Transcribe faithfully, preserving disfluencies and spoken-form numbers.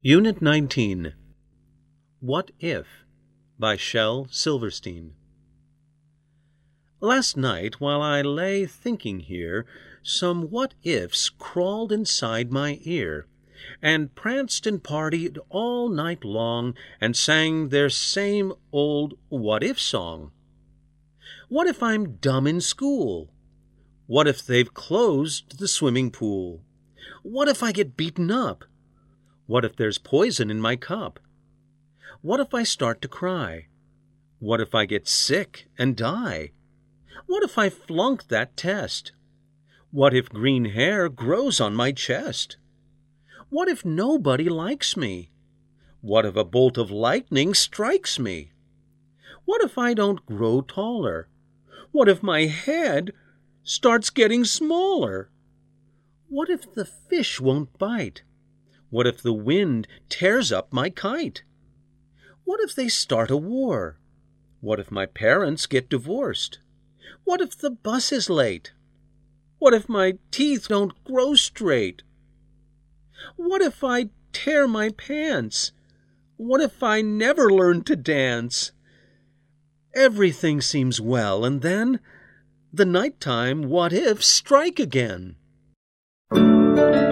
Unit nineteen. What If? By Shel Silverstein. Last night, while I lay thinking here, some what-ifs crawled inside my ear, and pranced and partied all night long, and sang their same old what-if song. What if I'm dumb in school? What if they've closed the swimming pool? What if I get beaten up? What if there's poison in my cup? What if I start to cry? What if I get sick and die? What if I flunk that test? What if green hair grows on my chest? What if nobody likes me? What if a bolt of lightning strikes me? What if I don't grow taller? What if my head starts getting smaller? What if the fish won't bite? What if the wind tears up my kite? What if they start a war? What if my parents get divorced? What if the bus is late? What if my teeth don't grow straight? What if I tear my pants? What if I never learn to dance? Everything seems well, and then the nighttime what-ifs strike again.